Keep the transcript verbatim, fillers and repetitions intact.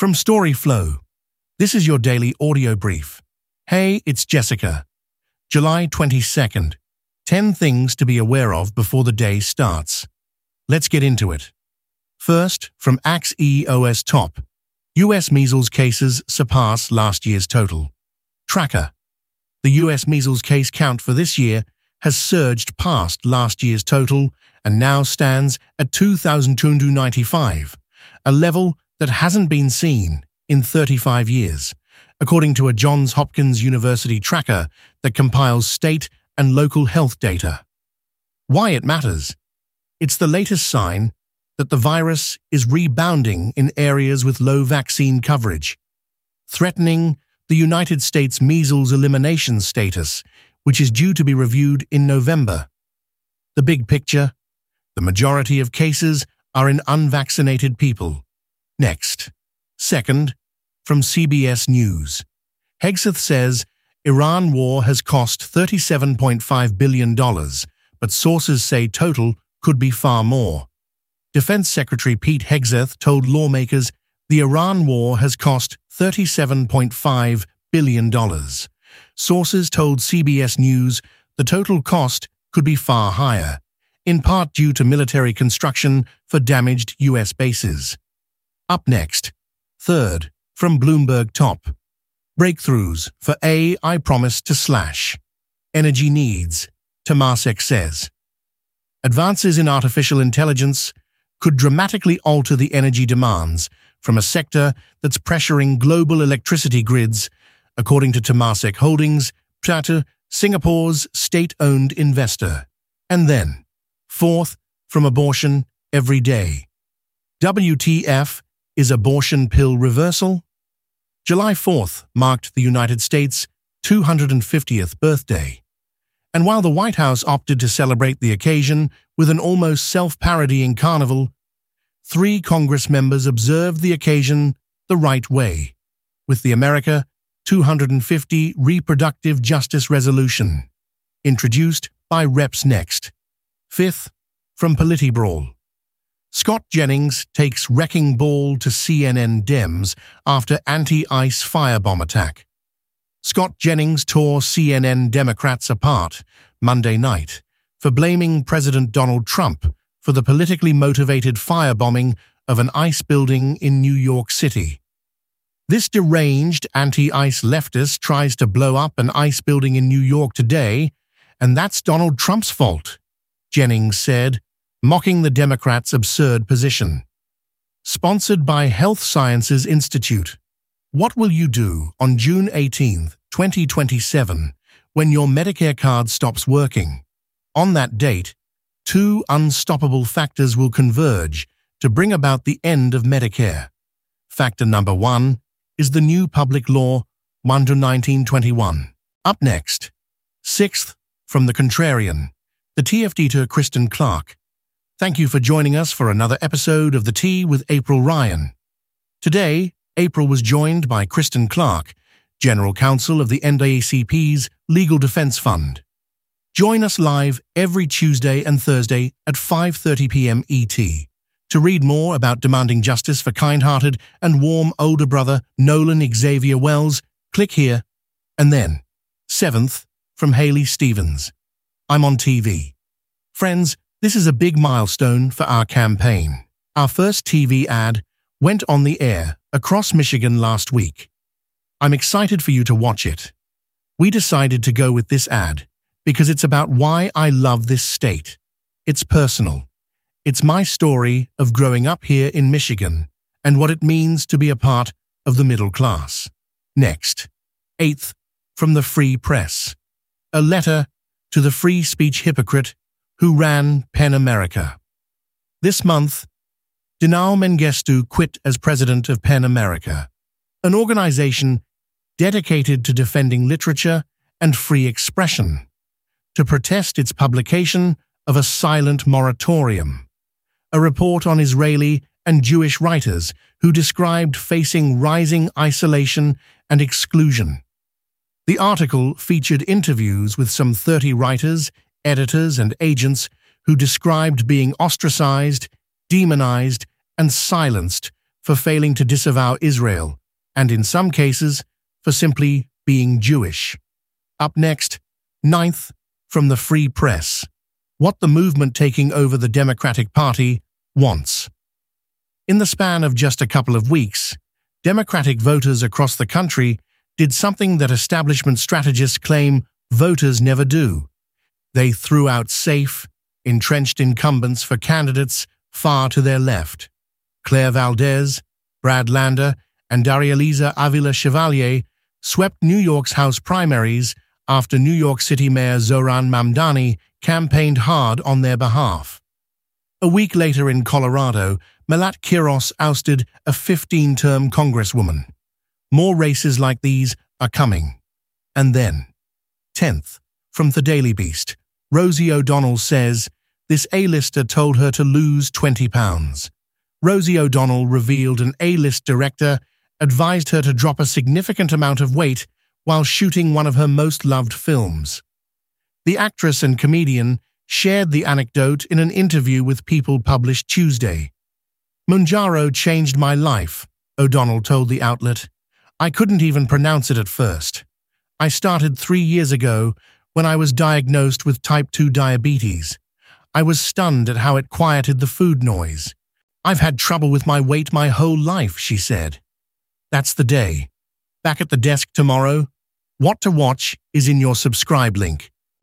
From Storyflow, this is your daily audio brief. Hey, it's Jessica. July twenty-second. ten things to be aware of before the day starts. Let's get into it. First, from Axios Top. U S measles cases surpass last year's total. Tracker. The U S measles case count for this year has surged past last year's total and now stands at two thousand two hundred ninety-five, a level that hasn't been seen in thirty-five years, according to a Johns Hopkins University tracker that compiles state and local health data. Why it matters? It's the latest sign that the virus is rebounding in areas with low vaccine coverage, threatening the United States measles elimination status, which is due to be reviewed in November. The big picture: the majority of cases are in unvaccinated people. Next. Second, from C B S News. Hegseth says Iran war has cost thirty-seven point five billion dollars, but sources say total could be far more. Defense Secretary Pete Hegseth told lawmakers the Iran war has cost thirty-seven point five billion dollars. Sources told C B S News the total cost could be far higher, in part due to military construction for damaged U S bases. Up next. Third, from Bloomberg Top. Breakthroughs for A I promise to slash energy needs, Temasek says. Advances in artificial intelligence could dramatically alter the energy demands from a sector that's pressuring global electricity grids, according to Temasek Holdings, Singapore's state-owned investor. And then, fourth, from Abortion Every Day. W T F is abortion pill reversal? July fourth marked the United States' two hundred fiftieth birthday. And while the White House opted to celebrate the occasion with an almost self-parodying carnival, three Congress members observed the occasion the right way, with the America two hundred fifty Reproductive Justice Resolution, introduced by Reps Next. Fifth, from Politibrawl. Scott Jennings takes wrecking ball to C N N Dems after anti-ICE firebomb attack. Scott Jennings tore C N N Democrats apart Monday night for blaming President Donald Trump for the politically motivated firebombing of an ICE building in New York City. This deranged anti-ICE leftist tries to blow up an ICE building in New York today, and that's Donald Trump's fault, Jennings said, mocking the Democrats' absurd position. Sponsored by Health Sciences Institute. What will you do on June eighteenth, twenty twenty-seven, when your Medicare card stops working? On that date, two unstoppable factors will converge to bring about the end of Medicare. Factor number one is the new Public Law one nineteen twenty-one. Up next. Sixth, from The Contrarian. The T F D to Kristen Clark. Thank you for joining us for another episode of The Tea with April Ryan. Today, April was joined by Kristen Clark, General Counsel of the N double A C P's Legal Defense Fund. Join us live every Tuesday and Thursday at five thirty p m E T. To read more about demanding justice for kind-hearted and warm older brother Nolan Xavier Wells, click here. And then, seventh, from Haley Stevens. I'm on T V. Friends, this is a big milestone for our campaign. Our first T V ad went on the air across Michigan last week. I'm excited for you to watch it. We decided to go with this ad because it's about why I love this state. It's personal. It's my story of growing up here in Michigan and what it means to be a part of the middle class. Next. Eighth, from the Free Press. A letter to the free speech hypocrite who ran PEN America. This month, Dinao Mengistu quit as president of PEN America, an organization dedicated to defending literature and free expression, to protest its publication of a silent moratorium, a report on Israeli and Jewish writers who described facing rising isolation and exclusion. The article featured interviews with some thirty writers, editors, and agents who described being ostracized, demonized, and silenced for failing to disavow Israel, and in some cases, for simply being Jewish. Up next, ninth, from the Free Press. What the movement taking over the Democratic Party wants. In the span of just a couple of weeks, Democratic voters across the country did something that establishment strategists claim voters never do. They threw out safe, entrenched incumbents for candidates far to their left. Claire Valdez, Brad Lander, and Daria-Liza Avila Chevalier swept New York's House primaries after New York City Mayor Zohran Mamdani campaigned hard on their behalf. A week later in Colorado, Melat Kiros ousted a fifteen-term congresswoman. More races like these are coming. And then, tenth, from the Daily Beast, Rosie O'Donnell says this A-lister told her to lose twenty pounds. Rosie O'Donnell revealed an A-list director advised her to drop a significant amount of weight while shooting one of her most loved films. The actress and comedian shared the anecdote in an interview with People published Tuesday. Mounjaro changed my life, O'Donnell told the outlet. I couldn't even pronounce it at first. I started three years ago when I was diagnosed with type two diabetes. I was stunned at how it quieted the food noise. I've had trouble with my weight my whole life, she said. That's the day. Back at the desk tomorrow. What to watch is in your subscribe link.